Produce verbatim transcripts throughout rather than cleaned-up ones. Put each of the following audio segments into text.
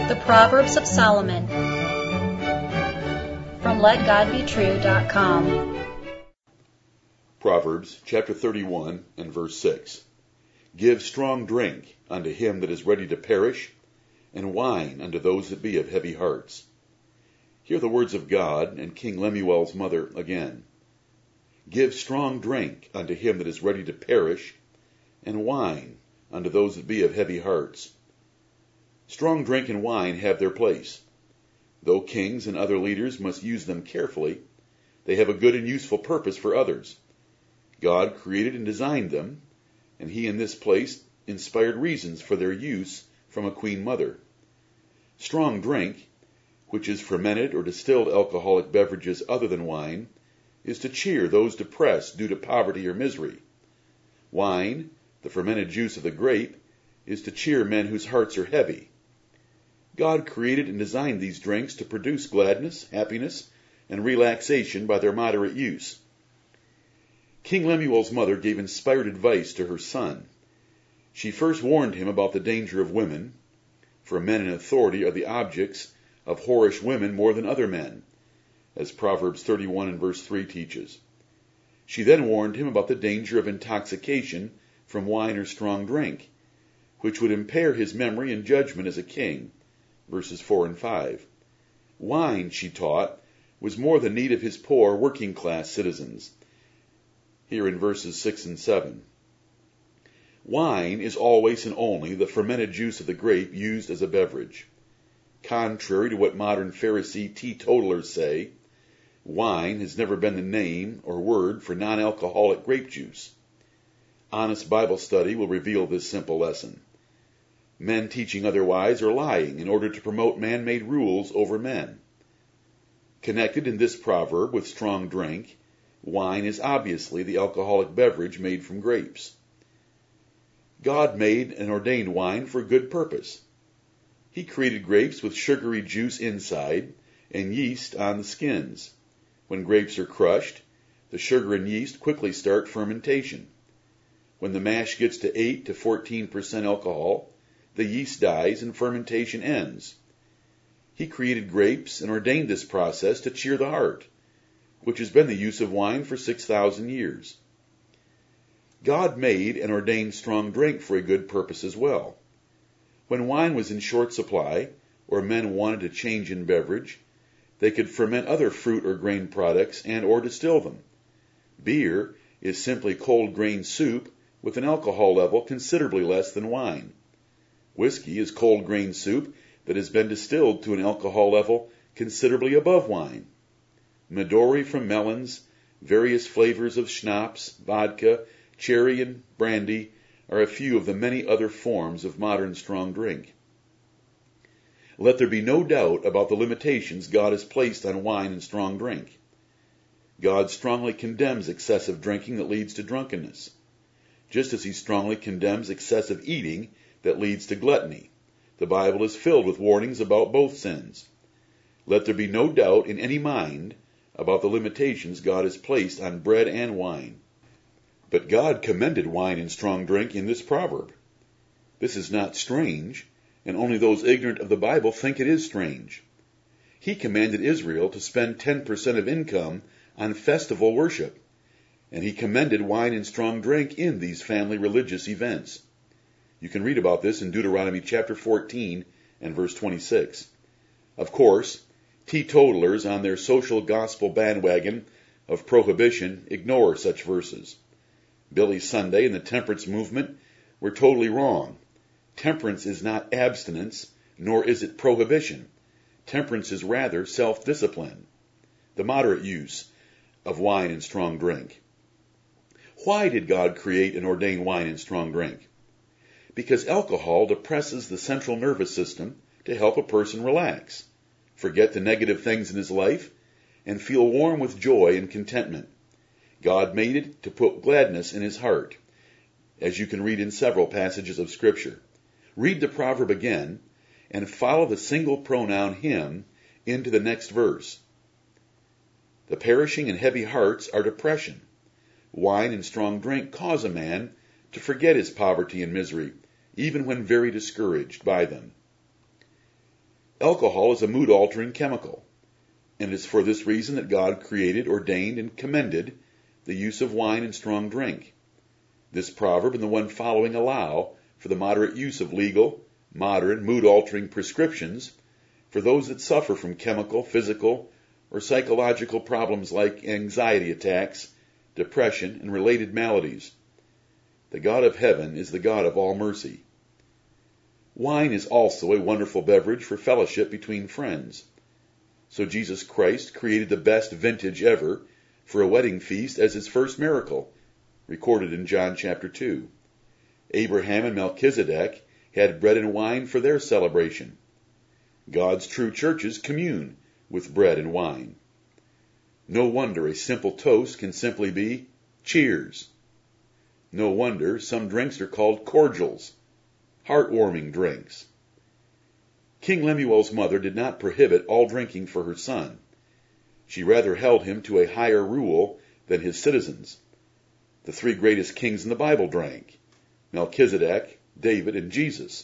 The Proverbs of Solomon from let god be true dot com. Proverbs chapter thirty-one and verse six. Give strong drink unto him that is ready to perish, and wine unto those that be of heavy hearts. Hear the words of God and King Lemuel's mother again. Give strong drink unto him that is ready to perish, and wine unto those that be of heavy hearts. Strong drink and wine have their place. Though kings and other leaders must use them carefully, they have a good and useful purpose for others. God created and designed them, and he in this place inspired reasons for their use from a queen mother. Strong drink, which is fermented or distilled alcoholic beverages other than wine, is to cheer those depressed due to poverty or misery. Wine, the fermented juice of the grape, is to cheer men whose hearts are heavy. God created and designed these drinks to produce gladness, happiness, and relaxation by their moderate use. King Lemuel's mother gave inspired advice to her son. She first warned him about the danger of women, for men in authority are the objects of whorish women more than other men, as Proverbs thirty-one and verse three teaches. She then warned him about the danger of intoxication from wine or strong drink, which would impair his memory and judgment as a king, verses four and five. Wine, she taught, was more the need of his poor working-class citizens, here in verses six and seven. Wine is always and only the fermented juice of the grape used as a beverage. Contrary to what modern Pharisee teetotalers say, wine has never been the name or word for non-alcoholic grape juice. Honest Bible study will reveal this simple lesson. Men teaching otherwise are lying in order to promote man-made rules over men. Connected in this proverb with strong drink, wine is obviously the alcoholic beverage made from grapes. God made and ordained wine for a good purpose. He created grapes with sugary juice inside and yeast on the skins. When grapes are crushed, the sugar and yeast quickly start fermentation. When the mash gets to eight to fourteen percent alcohol, the yeast dies and fermentation ends. He created grapes and ordained this process to cheer the heart, which has been the use of wine for six thousand years. God made and ordained strong drink for a good purpose as well. When wine was in short supply, or men wanted to change in beverage, they could ferment other fruit or grain products and or distill them. Beer is simply cold grain soup with an alcohol level considerably less than wine. Whiskey is cold grain soup that has been distilled to an alcohol level considerably above wine. Midori from melons, various flavors of schnapps, vodka, cherry, and brandy are a few of the many other forms of modern strong drink. Let there be no doubt about the limitations God has placed on wine and strong drink. God strongly condemns excessive drinking that leads to drunkenness, just as he strongly condemns excessive eating that leads to gluttony. The Bible is filled with warnings about both sins. Let there be no doubt in any mind about the limitations God has placed on bread and wine. But God commended wine and strong drink in this proverb. This is not strange, and only those ignorant of the Bible think it is strange. He commanded Israel to spend ten percent of income on festival worship, and he commended wine and strong drink in these family religious events. You can read about this in Deuteronomy chapter fourteen and verse twenty-six. Of course, teetotalers on their social gospel bandwagon of prohibition ignore such verses. Billy Sunday and the temperance movement were totally wrong. Temperance is not abstinence, nor is it prohibition. Temperance is rather self-discipline, the moderate use of wine and strong drink. Why did God create and ordain wine and strong drink? Because alcohol depresses the central nervous system to help a person relax, forget the negative things in his life, and feel warm with joy and contentment. God made it to put gladness in his heart, as you can read in several passages of Scripture. Read the proverb again and follow the single pronoun him into the next verse. The perishing and heavy hearts are depression. Wine and strong drink cause a man to forget his poverty and misery, even when very discouraged by them. Alcohol is a mood-altering chemical, and it is for this reason that God created, ordained, and commended the use of wine and strong drink. This proverb and the one following allow for the moderate use of legal, modern, mood-altering prescriptions for those that suffer from chemical, physical, or psychological problems like anxiety attacks, depression, and related maladies. The God of heaven is the God of all mercy. Wine is also a wonderful beverage for fellowship between friends. So Jesus Christ created the best vintage ever for a wedding feast as his first miracle, recorded in John chapter two. Abraham and Melchizedek had bread and wine for their celebration. God's true churches commune with bread and wine. No wonder a simple toast can simply be cheers. No wonder some drinks are called cordials, heartwarming drinks. King Lemuel's mother did not prohibit all drinking for her son. She rather held him to a higher rule than his citizens. The three greatest kings in the Bible drank: Melchizedek, David, and Jesus.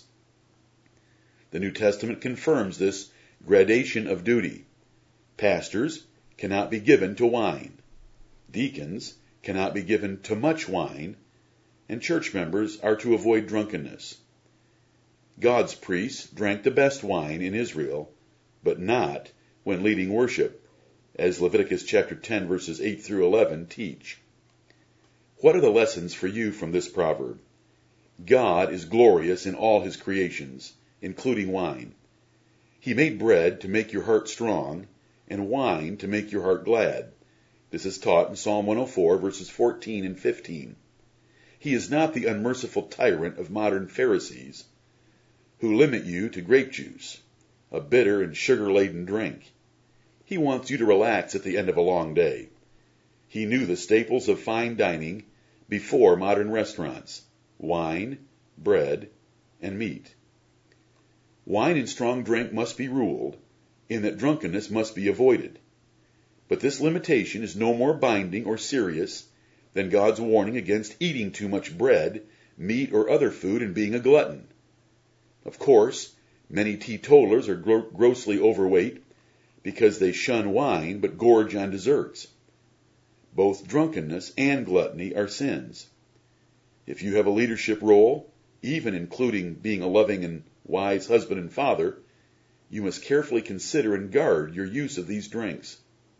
The New Testament confirms this gradation of duty. Pastors cannot be given to wine. Deacons cannot be given to much wine, and church members are to avoid drunkenness. God's priests drank the best wine in Israel, but not when leading worship, as Leviticus chapter ten verses eight through eleven teach. What are the lessons for you from this proverb? God is glorious in all his creations, including wine. He made bread to make your heart strong, and wine to make your heart glad. This is taught in Psalm one oh four verses fourteen and fifteen. He is not the unmerciful tyrant of modern Pharisees, who limit you to grape juice, a bitter and sugar-laden drink. He wants you to relax at the end of a long day. He knew the staples of fine dining before modern restaurants: wine, bread, and meat. Wine and strong drink must be ruled, in that drunkenness must be avoided. But this limitation is no more binding or serious than God's warning against eating too much bread, meat, or other food and being a glutton. Of course, many teetotalers are gro- grossly overweight because they shun wine but gorge on desserts. Both drunkenness and gluttony are sins. If you have a leadership role, even including being a loving and wise husband and father, you must carefully consider and guard your use of these drinks.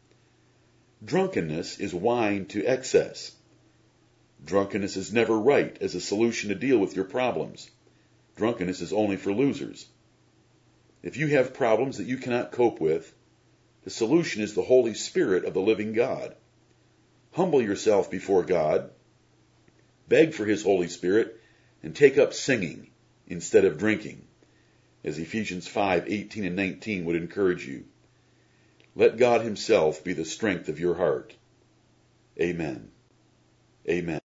Drunkenness is wine to excess. Drunkenness is never right as a solution to deal with your problems. Drunkenness is only for losers. If you have problems that you cannot cope with, the solution is the Holy Spirit of the living God. Humble yourself before God, beg for his Holy Spirit, and take up singing instead of drinking, as Ephesians five eighteen and nineteen would encourage you. Let God himself be the strength of your heart. Amen. Amen.